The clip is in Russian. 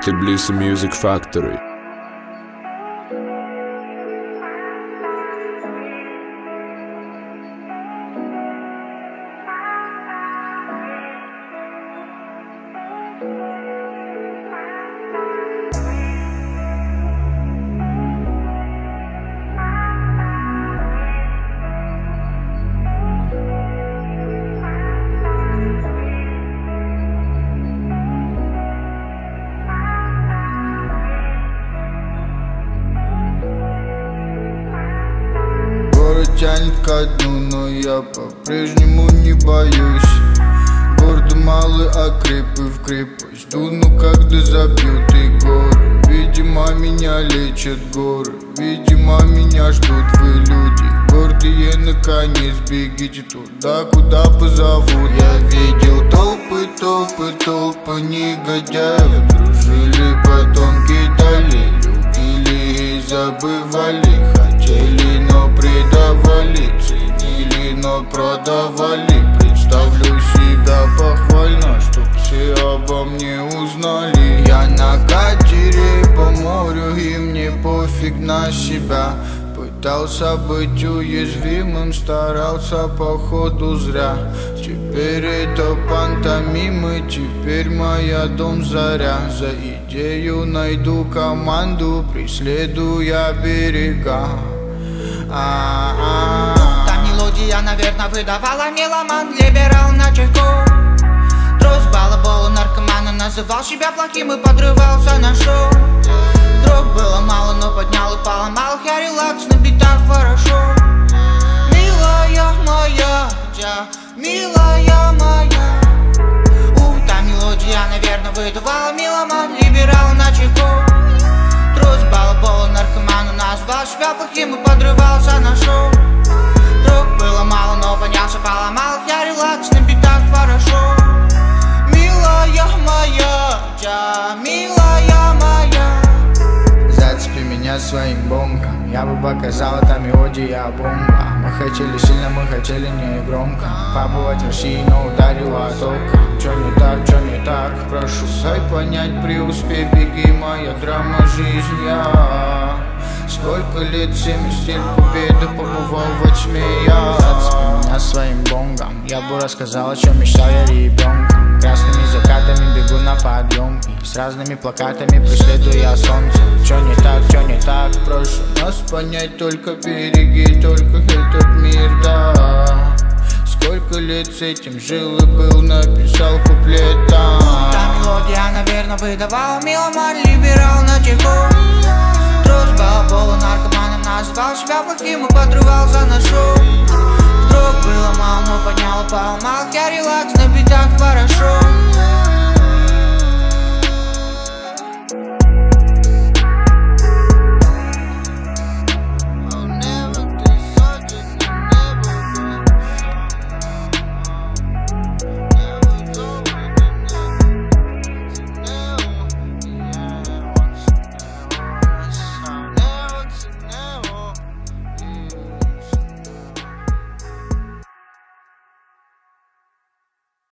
Tbilisi Music Factory. Тянет ко дну, но я по-прежнему не боюсь. Города малый, а крепы в крепость. Дуну, когда забьют и горы. Видимо, меня лечат горы. Видимо, меня ждут вы, люди. Гордые, наконец, бегите туда, куда позовут. Я видел толпы, толпы, толпы негодяев. Дружили, потом кидали, любили и забывали. Хотели, но предавали, ценили, но продавали. Представлю себя похвально, чтоб все обо мне узнали. Я на катере по морю, и мне пофиг на себя. Пытался быть уязвимым, старался походу зря. Теперь это пантомимы, теперь моя дом заря. За идею найду команду, преследуя берега. Та мелодия, наверное, выдавала меломан, либерал на чайку. Трус, балабол, наркомана, называл себя плохим и подрывался на шоу. Дрог было мало, но поднял и поломал. Я релакс, на битах хорошо. Милая моя, милая моя. Та мелодия, наверное, выдавала меломан, либерал на чайку. Трус, балабол, наркомана, назвал себя плохим и подрывался на шоу. Дрог было мало, но поднялся, поломал. Я релакс, на битах хорошо. Милая моя, милая моя. Зацепи меня своим бонгом, я бы показал, это мелодия бомба. Мы хотели сильно, мы хотели не громко побывать в России, но ударила током. Чё не так, чё не так, прошу, дай понять, преуспей, беги, моя драма, жизнь я. Сколько лет, 70 стиль победы, побывал во тьме я. Зацепи меня своим бонгом, я бы рассказал, о чем мечтал я ребенком. Красными закатами бегу на подъемки, с разными плакатами преследуя солнце. Чё не так, прошу нас понять, только береги, только этот мир, да. Сколько лет с этим жил и был, написал куплет там. Та мелодия, наверное, выдавала меломан, либерал на чайку. Трус, балабол, наркоманом, называл себя плохим и подрывался на шоу. Дрог было мало, но поднял и поломал. Я релакс, на битах хорошо.